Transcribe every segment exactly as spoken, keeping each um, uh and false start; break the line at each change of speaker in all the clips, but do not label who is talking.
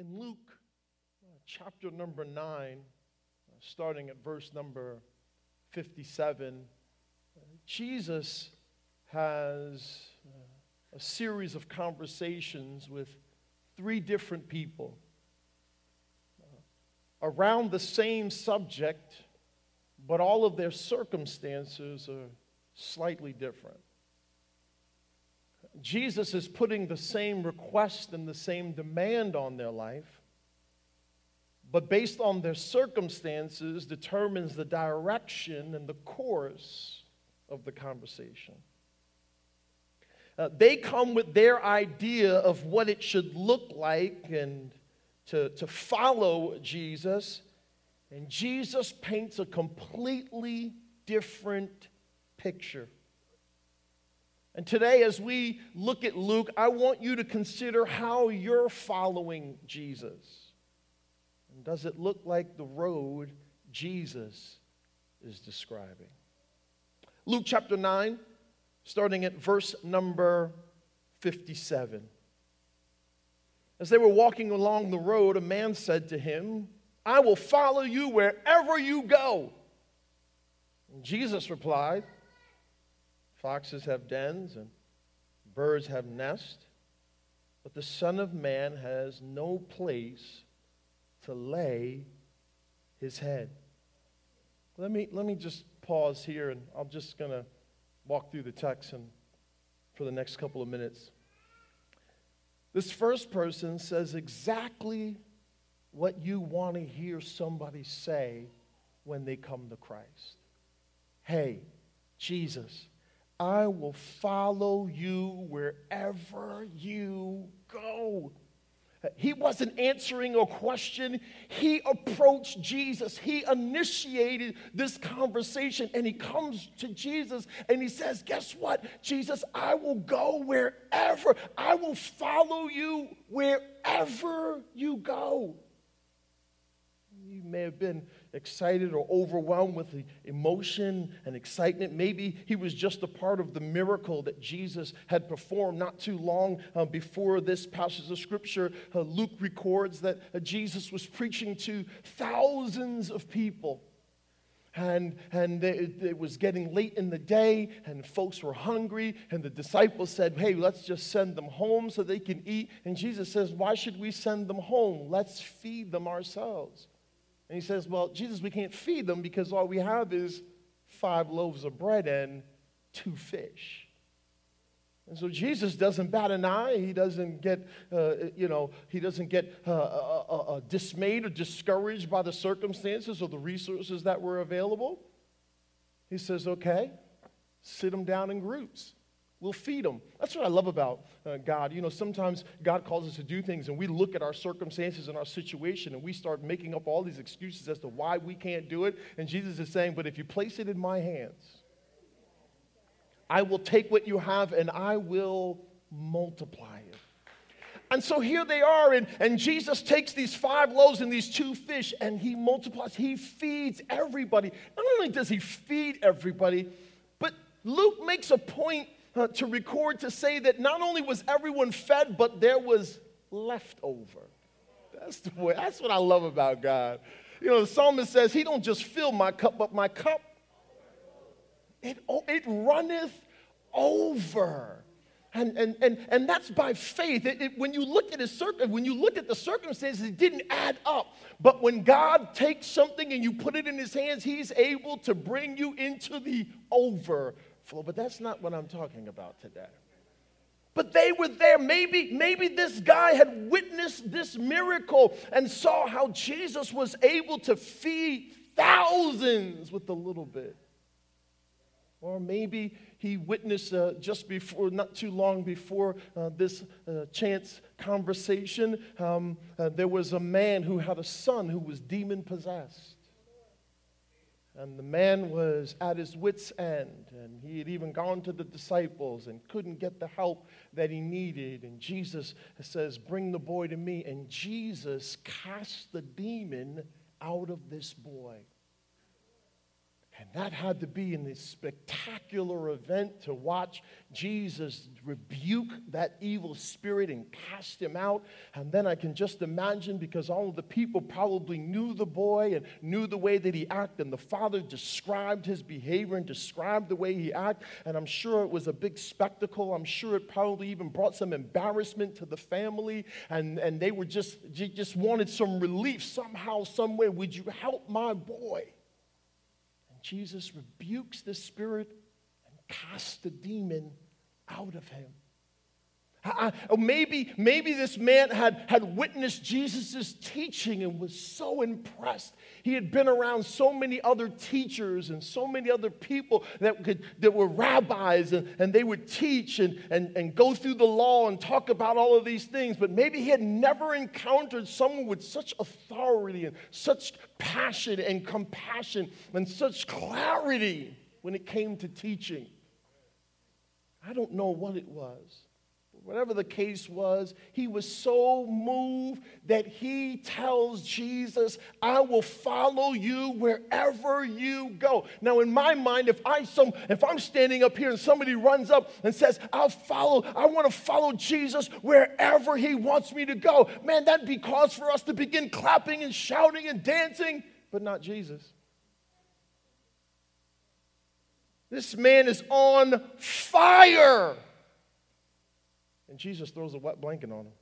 In Luke uh, chapter number nine, uh, starting at verse number fifty-seven, uh, Jesus has uh, a series of conversations with three different people uh, around the same subject, but all of their circumstances are slightly different. Jesus is putting the same request and the same demand on their life, but based on their circumstances determines the direction and the course of the conversation. Uh, they come with their idea of what it should look like and to, to follow Jesus, and Jesus paints a completely different picture. And today, as we look at Luke, I want you to consider how you're following Jesus. And does it look like the road Jesus is describing? Luke chapter nine, starting at verse number fifty-seven. As they were walking along the road, a man said to him, "I will follow you wherever you go." And Jesus replied, "Foxes have dens and birds have nests, but the Son of Man has no place to lay his head." Let me, let me just pause here, and I'm just going to walk through the text and for the next couple of minutes. This first person says exactly what you want to hear somebody say when they come to Christ. Hey, Jesus, I will follow you wherever you go. He wasn't answering a question. He approached Jesus. He initiated this conversation, and he comes to Jesus and he says, guess what, Jesus, I will go wherever. I will follow you wherever you go. You may have been excited or overwhelmed with the emotion and excitement. Maybe he was just a part of the miracle that Jesus had performed not too long uh, before this passage of Scripture. Uh, Luke records that uh, Jesus was preaching to thousands of people. And, and it, it was getting late in the day, and folks were hungry, and the disciples said, hey, let's just send them home so they can eat. And Jesus says, why should we send them home? Let's feed them ourselves. And he says, well, Jesus, we can't feed them because all we have is five loaves of bread and two fish. And so Jesus doesn't bat an eye. He doesn't get, uh, you know, he doesn't get uh, uh, uh, uh, dismayed or discouraged by the circumstances or the resources that were available. He says, okay, sit them down in groups. We'll feed them. That's what I love about uh, God. You know, sometimes God calls us to do things, and we look at our circumstances and our situation, and we start making up all these excuses as to why we can't do it. And Jesus is saying, but if you place it in my hands, I will take what you have and I will multiply it. And so here they are, and, and Jesus takes these five loaves and these two fish, and he multiplies. He feeds everybody. Not only does he feed everybody, but Luke makes a point Uh, to record to say that not only was everyone fed, but there was leftover. That's the way. That's what I love about God. You know, the psalmist says, he don't just fill my cup, but my cup, it, it runneth over. And, and, and, and that's by faith. It, it, when you look at his circ- when you look at the circumstances, it didn't add up. But when God takes something and you put it in his hands, he's able to bring you into the overflow. But that's not what I'm talking about today. But they were there. Maybe, maybe this guy had witnessed this miracle and saw how Jesus was able to feed thousands with a little bit. Or maybe he witnessed uh, just before, not too long before uh, this uh, chance conversation, um, uh, there was a man who had a son who was demon-possessed. And the man was at his wit's end, and he had even gone to the disciples and couldn't get the help that he needed. And Jesus says, bring the boy to me. And Jesus cast the demon out of this boy. And that had to be in this spectacular event to watch Jesus rebuke that evil spirit and cast him out. And then I can just imagine, because all of the people probably knew the boy and knew the way that he acted, and the father described his behavior and described the way he acted. And I'm sure it was a big spectacle. I'm sure it probably even brought some embarrassment to the family. And, and they were just, just wanted some relief somehow, some way. Would you help my boy? Jesus rebukes the spirit and casts the demon out of him. I, I, maybe, maybe this man had, had witnessed Jesus' teaching and was so impressed. He had been around so many other teachers and so many other people that, could, that were rabbis, and, and they would teach and, and, and go through the law and talk about all of these things. But maybe he had never encountered someone with such authority and such passion and compassion and such clarity when it came to teaching. I don't know what it was. Whatever the case was, he was so moved that he tells Jesus, I will follow you wherever you go. Now, in my mind, if, I some, if I'm standing up here and somebody runs up and says, I'll follow, I want to follow Jesus wherever he wants me to go, man, that'd be cause for us to begin clapping and shouting and dancing, but not Jesus. This man is on fire. And Jesus throws a wet blanket on him.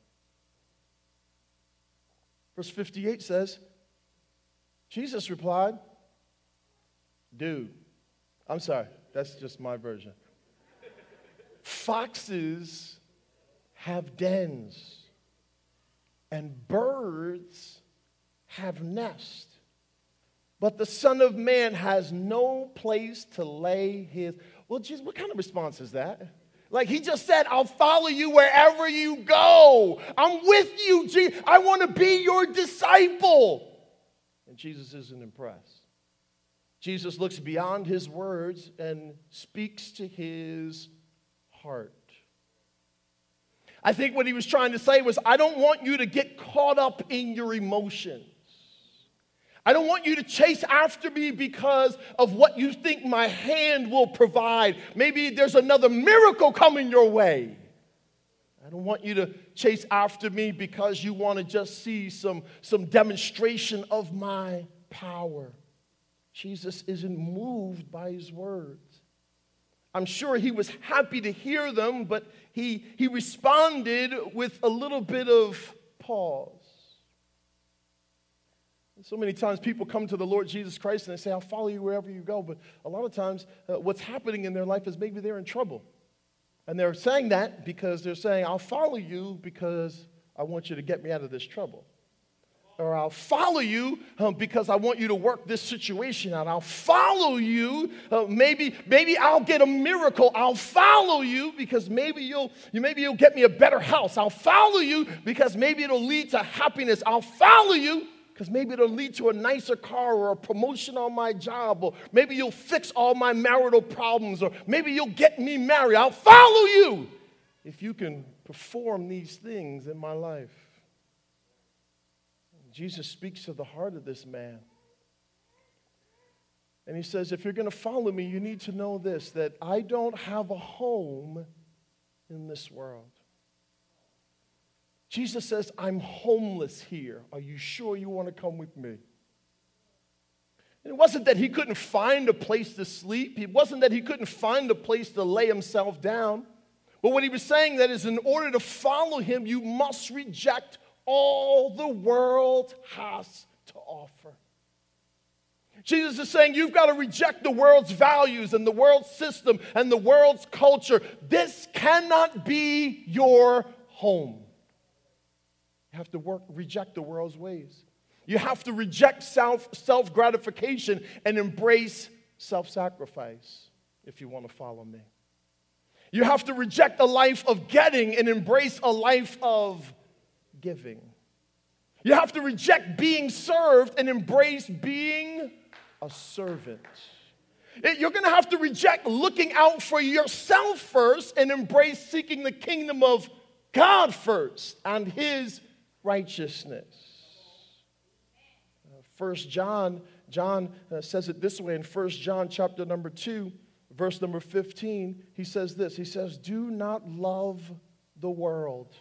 Verse fifty-eight says, Jesus replied, dude, I'm sorry, that's just my version. Foxes have dens, and birds have nests, but the Son of Man has no place to lay his... Well, Jesus, what kind of response is that? Like he just said, I'll follow you wherever you go. I'm with you, Jesus. I want to be your disciple. And Jesus isn't impressed. Jesus looks beyond his words and speaks to his heart. I think what he was trying to say was, I don't want you to get caught up in your emotions. I don't want you to chase after me because of what you think my hand will provide. Maybe there's another miracle coming your way. I don't want you to chase after me because you want to just see some, some demonstration of my power. Jesus isn't moved by his words. I'm sure he was happy to hear them, but he, he responded with a little bit of pause. So many times people come to the Lord Jesus Christ and they say, I'll follow you wherever you go. But a lot of times uh, what's happening in their life is maybe they're in trouble. And they're saying that because they're saying, I'll follow you because I want you to get me out of this trouble. Or I'll follow you um, because I want you to work this situation out. I'll follow you. Uh, maybe, maybe I'll get a miracle. I'll follow you because maybe you'll, you, maybe you'll get me a better house. I'll follow you because maybe it'll lead to happiness. I'll follow you because maybe it'll lead to a nicer car or a promotion on my job, or maybe you'll fix all my marital problems, or maybe you'll get me married. I'll follow you if you can perform these things in my life. Jesus speaks to the heart of this man. And he says, if you're going to follow me, you need to know this, that I don't have a home in this world. Jesus says, I'm homeless here. Are you sure you want to come with me? And it wasn't that he couldn't find a place to sleep. It wasn't that he couldn't find a place to lay himself down. But what he was saying that is, in order to follow him, you must reject all the world has to offer. Jesus is saying you've got to reject the world's values and the world's system and the world's culture. This cannot be your home. You have to work, reject the world's ways. You have to reject self, self-gratification and embrace self-sacrifice if you want to follow me. You have to reject a life of getting and embrace a life of giving. You have to reject being served and embrace being a servant. It, you're going to have to reject looking out for yourself first and embrace seeking the kingdom of God first and his righteousness. Uh, First John John uh, says it this way in First John chapter number two, verse number fifteen. He says this. He says, do not love the world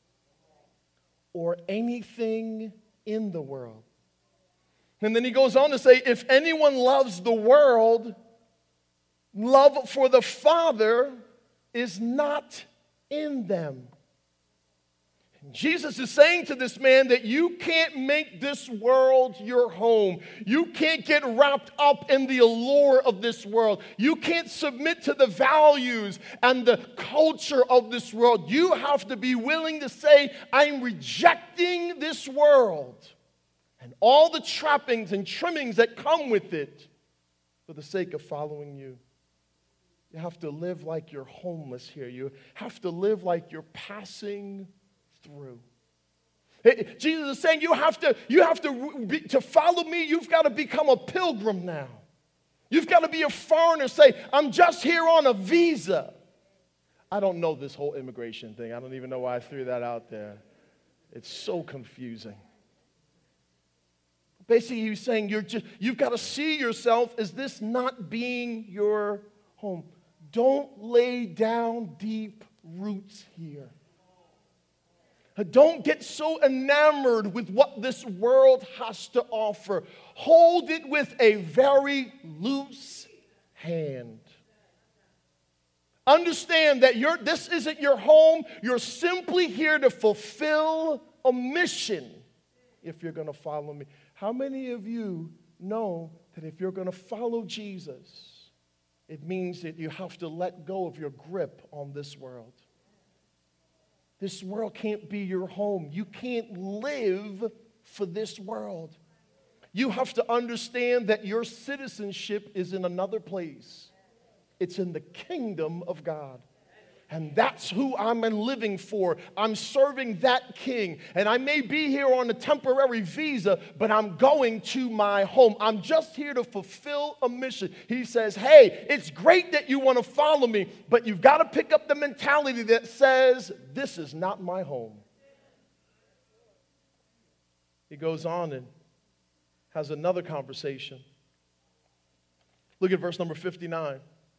or anything in the world. And then he goes on to say, if anyone loves the world, love for the Father is not in them. Jesus is saying to this man that you can't make this world your home. You can't get wrapped up in the allure of this world. You can't submit to the values and the culture of this world. You have to be willing to say, I'm rejecting this world and all the trappings and trimmings that come with it for the sake of following you. You have to live like you're homeless here. You have to live like you're passing through. Jesus is saying you have to, you have to, be, to follow me, you've got to become a pilgrim now. You've got to be a foreigner. Say, I'm just here on a visa. I don't know this whole immigration thing. I don't even know why I threw that out there. It's so confusing. Basically, he's saying you're just, you've got to see yourself as this not being your home. Don't lay down deep roots here. Don't get so enamored with what this world has to offer. Hold it with a very loose hand. Understand that you're, this isn't your home. You're simply here to fulfill a mission if you're going to follow me. How many of you know that if you're going to follow Jesus, it means that you have to let go of your grip on this world? This world can't be your home. You can't live for this world. You have to understand that your citizenship is in another place. It's in the kingdom of God. And that's who I'm living for. I'm serving that king. And I may be here on a temporary visa, but I'm going to my home. I'm just here to fulfill a mission. He says, hey, it's great that you want to follow me, but you've got to pick up the mentality that says, this is not my home. He goes on and has another conversation. Look at verse number fifty-nine.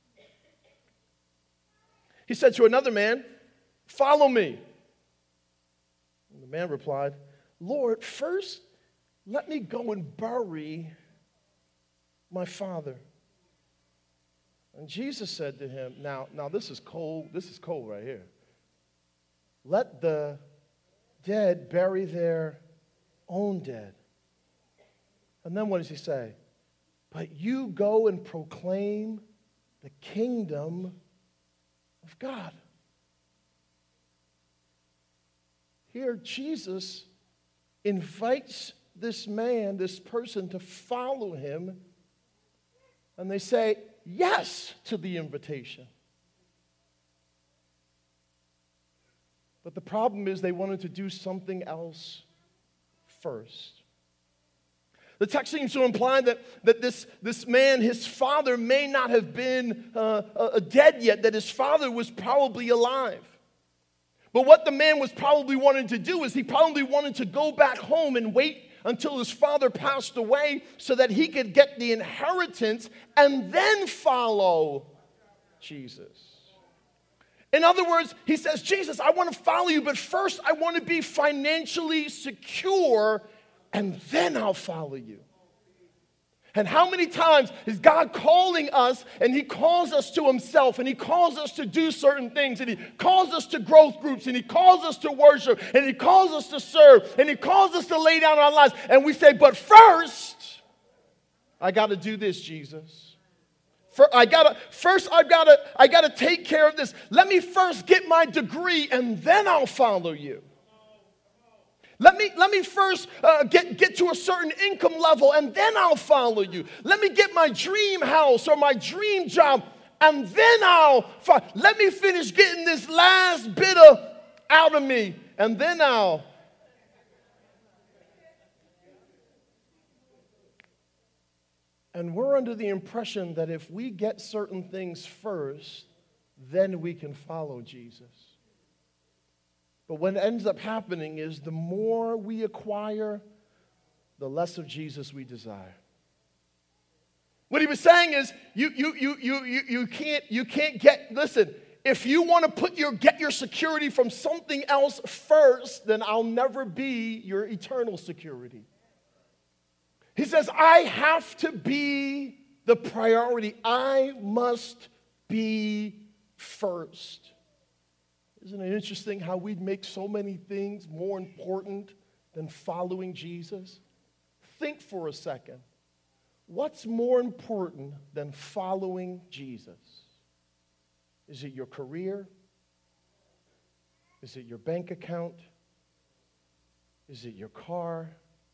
He said to another man, follow me. And the man replied, Lord, first let me go and bury my father. And Jesus said to him, now, now this is cold, this is cold right here. Let the dead bury their own dead. And then what does he say? But you go and proclaim the kingdom of God. Here, Jesus invites this man, this person, to follow him, and they say yes to the invitation. But the problem is they wanted to do something else first. The text seems to imply that, that this, this man, his father, may not have been uh, uh, dead yet, that his father was probably alive. But what the man was probably wanting to do is he probably wanted to go back home and wait until his father passed away so that he could get the inheritance and then follow Jesus. In other words, he says, Jesus, I want to follow you, but first I want to be financially secure, and then I'll follow you. And how many times is God calling us, and he calls us to himself, and he calls us to do certain things, and he calls us to growth groups, and he calls us to worship, and he calls us to serve, and he calls us to lay down our lives, and we say, but first, I got to do this, Jesus. For I gotta, first, I've got to I gotta take care of this. Let me first get my degree, and then I'll follow you. Let me, let me first uh, get, get to a certain income level, and then I'll follow you. Let me get my dream house or my dream job, and then I'll follow. Let me finish getting this last bit of out of me, and then I'll. And we're under the impression that if we get certain things first, then we can follow Jesus. But what ends up happening is the more we acquire, the less of Jesus we desire. What he was saying is, you, you, you, you, you, you, can't, you can't get, listen, if you want to put your, get your security from something else first, then I'll never be your eternal security. He says, I have to be the priority. I must be first. Isn't it interesting how we make so many things more important than following Jesus? Think for a second. What's more important than following Jesus? Is it your career? Is it your bank account? Is it your car?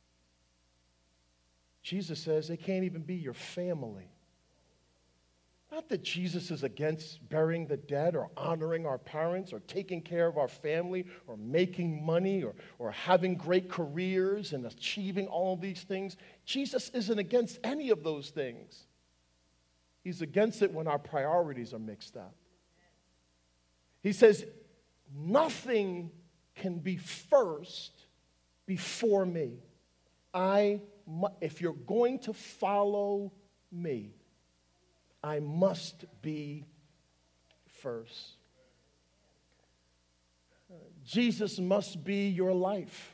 Jesus says it can't even be your family. Not that Jesus is against burying the dead or honoring our parents or taking care of our family or making money or, or having great careers and achieving all these things. Jesus isn't against any of those things. He's against it when our priorities are mixed up. He says, nothing can be first before me. I, if you're going to follow me, I must be first. Jesus must be your life.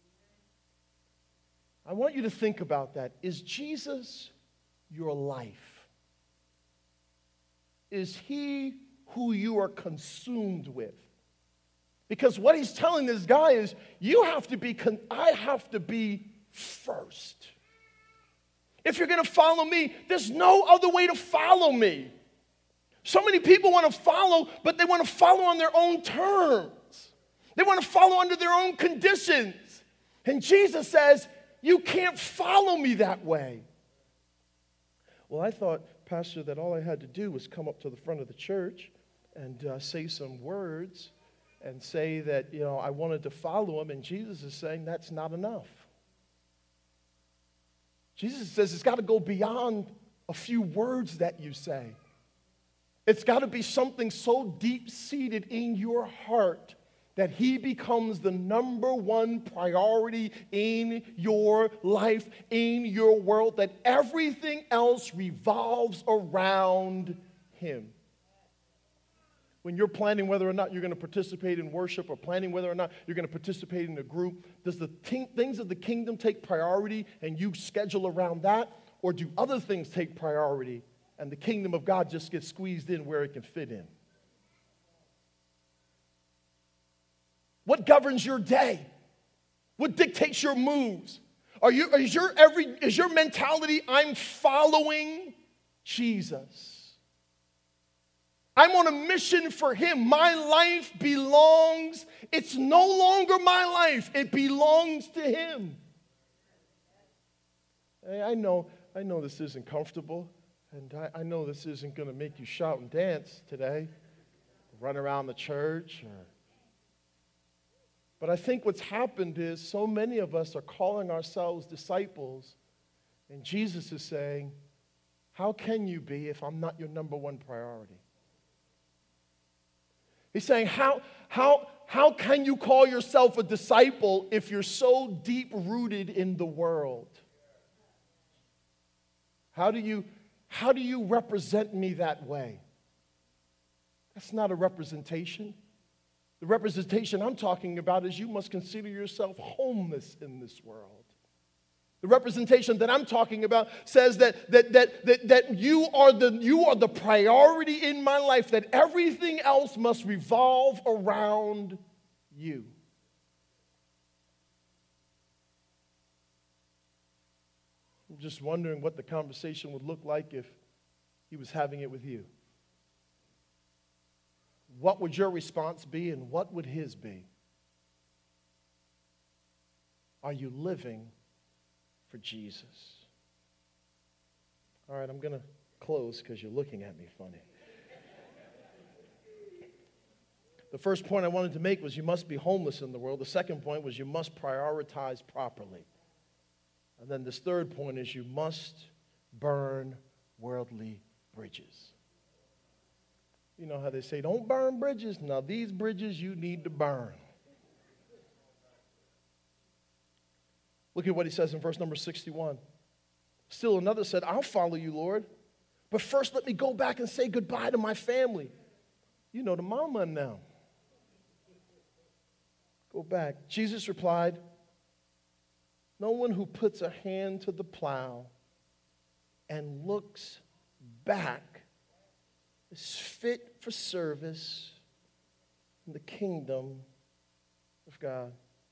I want you to think about that. Is Jesus your life? Is he who you are consumed with? Because what he's telling this guy is, you have to be, con- I have to be first. If you're going to follow me, there's no other way to follow me. So many people want to follow, but they want to follow on their own terms. They want to follow under their own conditions. And Jesus says, you can't follow me that way. Well, I thought, Pastor, that all I had to do was come up to the front of the church and uh, say some words and say that, you know, I wanted to follow him. And Jesus is saying that's not enough. Jesus says it's got to go beyond a few words that you say. It's got to be something so deep-seated in your heart that he becomes the number one priority in your life, in your world, that everything else revolves around him. When you're planning whether or not you're going to participate in worship or planning whether or not you're going to participate in a group, does the th- things of the kingdom take priority and you schedule around that? Or do other things take priority and the kingdom of God just gets squeezed in where it can fit in? What governs your day? What dictates your moves? Are you, is, your every, is your mentality, I'm following Jesus? I'm on a mission for him. My life belongs, it's no longer my life. It belongs to him. Hey, I know, I know this isn't comfortable, and I, I know this isn't going to make you shout and dance today, run around the church. Or, but I think what's happened is so many of us are calling ourselves disciples, and Jesus is saying, how can you be if I'm not your number one priority? He's saying, how, how, how can you call yourself a disciple if you're so deep-rooted in the world? How do you, how do you represent me that way? That's not a representation. The representation I'm talking about is you must consider yourself homeless in this world. The representation that I'm talking about says that, that, that, that, that you are the, you are the priority in my life, that everything else must revolve around you. I'm just wondering what the conversation would look like if he was having it with you. What would your response be and what would his be? Are you living for Jesus? All right, I'm going to close because you're looking at me funny. The first point I wanted to make was you must be homeless in the world. The second point was you must prioritize properly. And then this third point is you must burn worldly bridges. You know how they say, don't burn bridges? Now, these bridges you need to burn. Look at what he says in verse number sixty-one. Still another said, I'll follow you, Lord, But first, let me go back and say goodbye to my family. You know the mama now. Go back. Jesus replied, no one who puts a hand to the plow and looks back is fit for service in the kingdom of God.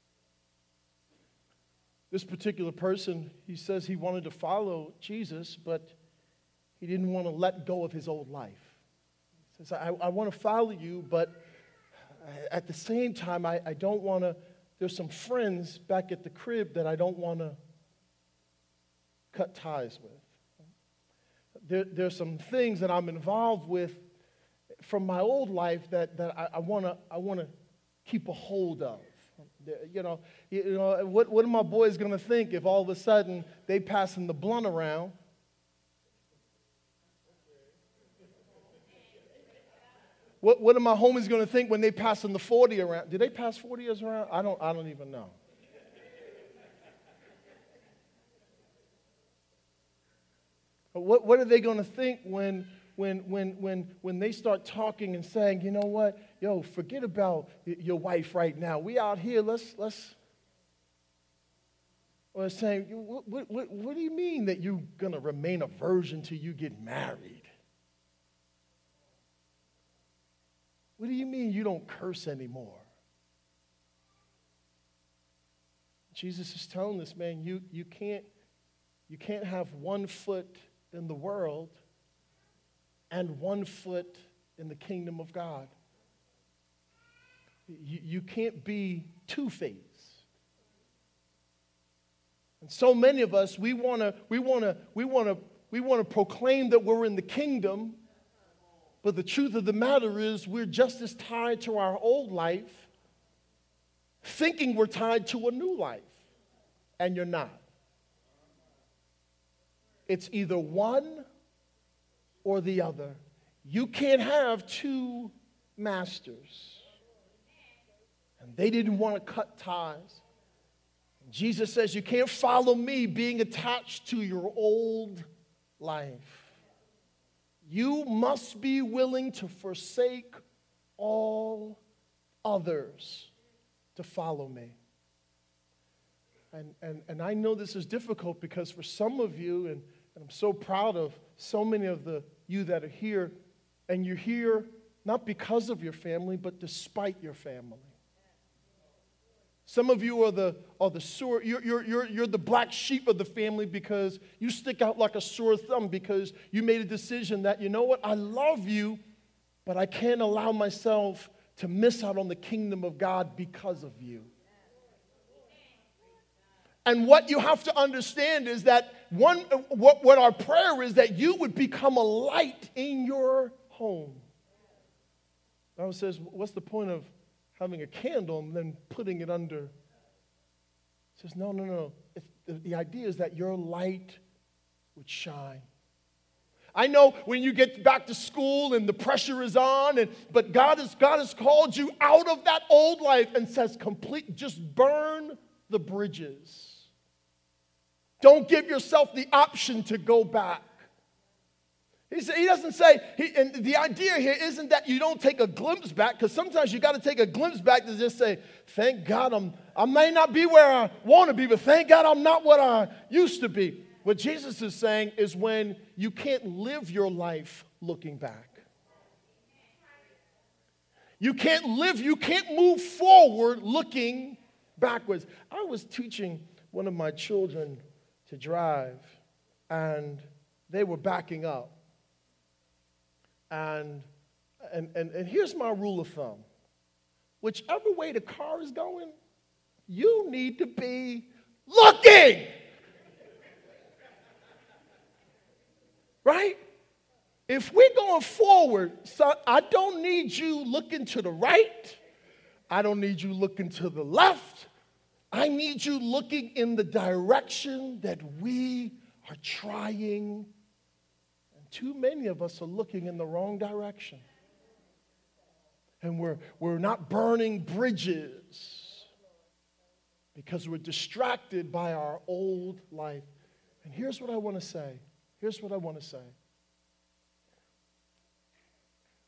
This particular person, he says he wanted to follow Jesus, but he didn't want to let go of his old life. He says, I, I want to follow you, but at the same time, I, I don't want to, there's some friends back at the crib that I don't want to cut ties with. There, there's some things that I'm involved with from my old life that, that I, I want to I want to keep a hold of. You know, you know what, what are my boys going to think if all of a sudden they passing the blunt around? What, what are my homies going to think when they passing the forty around? Did they pass forty years around? I don't, I don't even know. What, what are they going to think when, when, when, when, when they start talking and saying, you know what, yo, forget about your wife right now. We out here, let's, let's, or saying, what, what, what, what do you mean that you're going to remain a virgin till you get married? What do you mean you don't curse anymore? Jesus is telling this man, you, you, can't, you can't have one foot in the world and one foot in the kingdom of God. You, you can't be two-faced. And so many of us, we want to we want to we want to we want to proclaim that we're in the kingdom, but the truth of the matter is we're just as tied to our old life, thinking we're tied to a new life, and you're not. It's either one or the other. You can't have two masters. And they didn't want to cut ties. Jesus says you can't follow me being attached to your old life. You must be willing to forsake all others to follow me. And, and, and I know this is difficult because for some of you, and, and I'm so proud of so many of the you that are here, and you're here not because of your family, but despite your family. Some of you are the are the sore, you're, you're, you're, you're the black sheep of the family because you stick out like a sore thumb because you made a decision that, you know what, I love you, but I can't allow myself to miss out on the kingdom of God because of you. And what you have to understand is that one, what, what our prayer is that you would become a light in your home. The Bible says, what's the point of having a candle and then putting it under? It says, no, no, no. It's, the, the idea is that your light would shine. I know when you get back to school and the pressure is on, and but God has, God has called you out of that old life and says, complete, just burn the bridges. Don't give yourself the option to go back. He, say, he doesn't say, he, and the idea here isn't that you don't take a glimpse back, because sometimes you got to take a glimpse back to just say, thank God I'm, I may not be where I want to be, but thank God I'm not what I used to be. What Jesus is saying is when you can't live your life looking back. You can't live, you can't move forward looking backwards. I was teaching one of my children to drive, and they were backing up. And, and, and, and here's my rule of thumb. Whichever way the car is going, you need to be looking. Right? If we're going forward, son, I don't need you looking to the right. I don't need you looking to the left. I need you looking in the direction that we are trying. And too many of us are looking in the wrong direction. And we're, we're not burning bridges because we're distracted by our old life. And here's what I want to say. Here's what I want to say.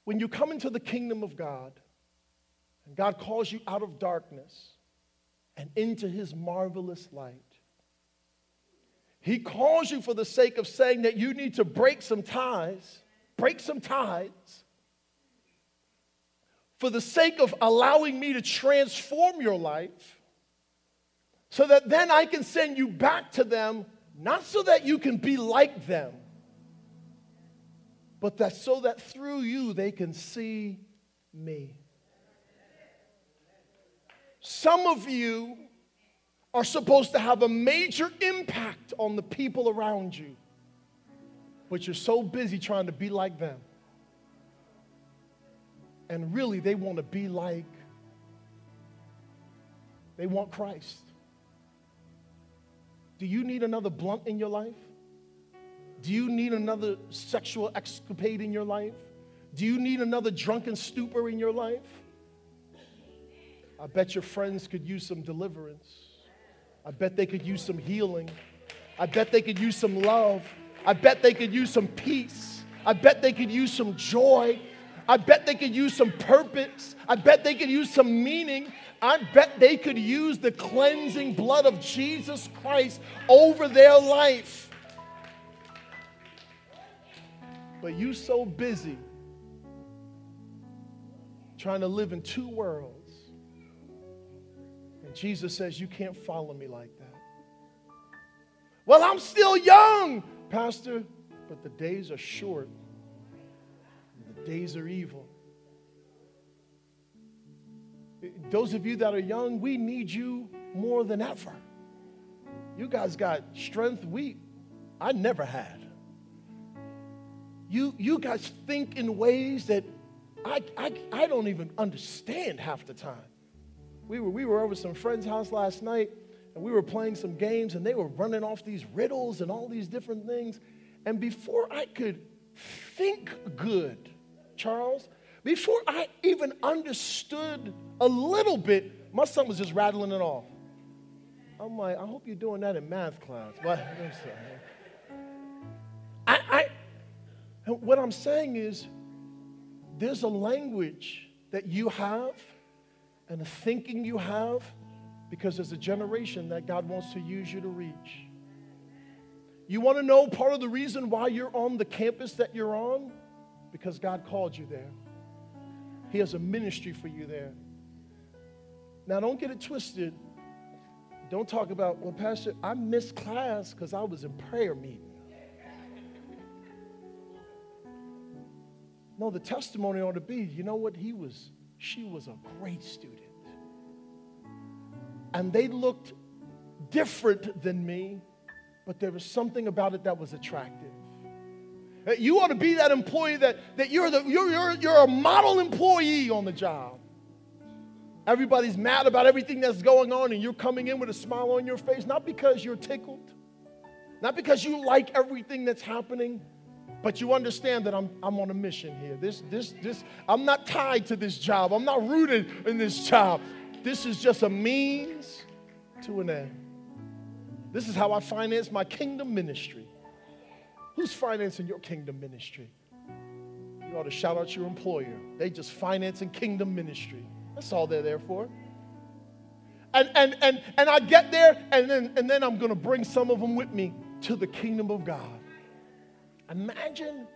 when you come into the kingdom of God, and God calls you out of darkness and into his marvelous light, he calls you for the sake of saying that you need to break some ties, break some ties, for the sake of allowing me to transform your life, so that then I can send you back to them, not so that you can be like them, but that so that through you they can see me. Some of you are supposed to have a major impact on the people around you, but you're so busy trying to be like them. And really, they want to be like, they want Christ. Do you need another blunt in your life? Do you need another sexual escapade in your life? Do you need another drunken stupor in your life? I bet your friends could use some deliverance. I bet they could use some healing. I bet they could use some love. I bet they could use some peace. I bet they could use some joy. I bet they could use some purpose. I bet they could use some meaning. I bet they could use the cleansing blood of Jesus Christ over their life. But you so busy trying to live in two worlds. And Jesus says, you can't follow me like that. Well, I'm still young, Pastor, but the days are short. And the days are evil. Those of you that are young, we need you more than ever. You guys got strength we, I never had. You, you guys think in ways that I, I, I don't even understand half the time. We were, we were over some friend's house last night, and we were playing some games, and they were running off these riddles and all these different things. And before I could think good, Charles, before I even understood a little bit, my son was just rattling it off. I'm like, I hope you're doing that in math class. But I, I, what I'm saying is, there's a language that you have and a thinking you have because there's a generation that God wants to use you to reach. You want to know part of the reason why you're on the campus that you're on? Because God called you there. He has a ministry for you there. Now, don't get it twisted. Don't talk about, well, Pastor, I missed class because I was in prayer meeting. No, the testimony ought to be, you know what, he was, she was a great student. And they looked different than me, but there was something about it that was attractive. You ought to be that employee that, that you're, the, you're, you're, you're a model employee on the job. Everybody's mad about everything that's going on, and you're coming in with a smile on your face, not because you're tickled, not because you like everything that's happening, but you understand that I'm, I'm on a mission here. This, this, this, I'm not tied to this job. I'm not rooted in this job. This is just a means to an end. This is how I finance my kingdom ministry. Who's financing your kingdom ministry? You ought to shout out your employer. They just financing kingdom ministry. That's all they're there for. And, and, and, and I get there, and then, and then I'm going to bring some of them with me to the kingdom of God. Imagine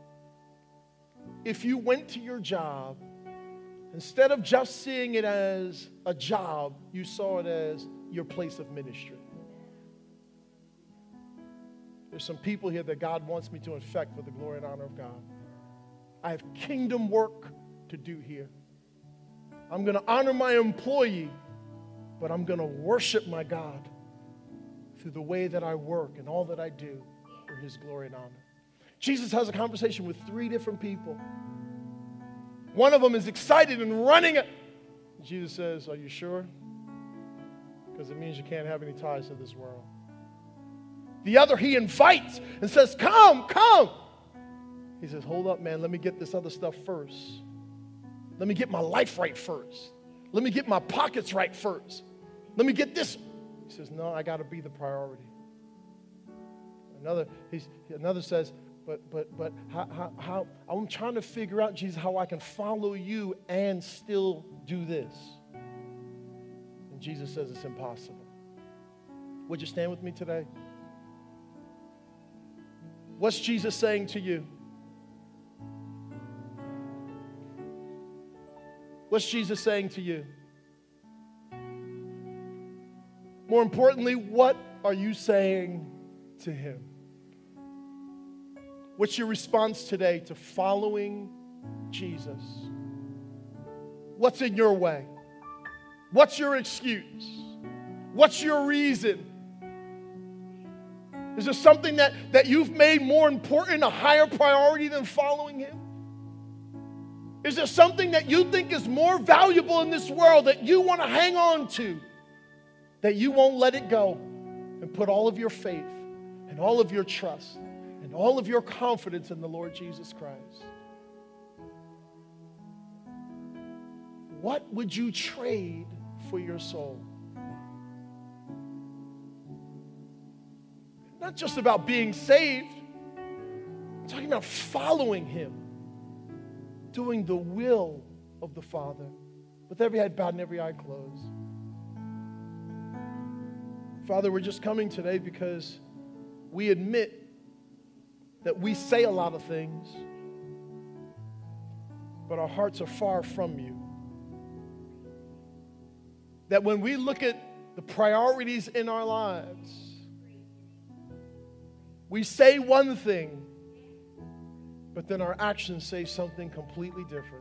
if you went to your job, instead of just seeing it as a job, you saw it as your place of ministry. There's some people here that God wants me to infect with the glory and honor of God. I have kingdom work to do here. I'm going to honor my employee, but I'm going to worship my God through the way that I work and all that I do for his glory and honor. Jesus has a conversation with three different people. One of them is excited and running. Jesus says, are you sure? Because it means you can't have any ties to this world. The other he invites and says, come, come. He says, hold up, man. Let me get this other stuff first. Let me get my life right first. Let me get my pockets right first. Let me get this. He says, no, I got to be the priority. Another, he's, another says, but but but how, how, how I'm trying to figure out, Jesus, how I can follow you and still do this. And Jesus says it's impossible. Would you stand with me today? What's Jesus saying to you? What's Jesus saying to you? More importantly, what are you saying to him? What's your response today to following Jesus? What's in your way? What's your excuse? What's your reason? Is there something that, that you've made more important, a higher priority than following him? Is there something that you think is more valuable in this world that you want to hang on to, that you won't let it go and put all of your faith and all of your trust and all of your confidence in the Lord Jesus Christ? What would you trade for your soul? Not just about being saved. I'm talking about following him, doing the will of the Father, with every head bowed and every eye closed. Father, we're just coming today because we admit that we say a lot of things, but our hearts are far from you. That when we look at the priorities in our lives, we say one thing, but then our actions say something completely different.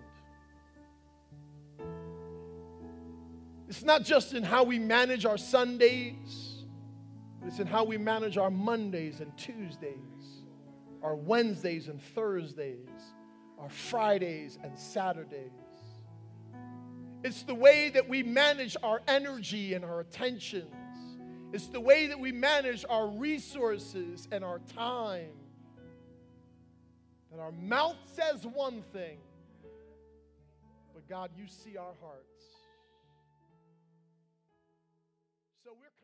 It's not just in how we manage our Sundays, but it's in how we manage our Mondays and Tuesdays, our Wednesdays and Thursdays, our Fridays and Saturdays. It's the way that we manage our energy and our attentions. It's the way that we manage our resources and our time. That our mouth says one thing, but God, you see our hearts. So we're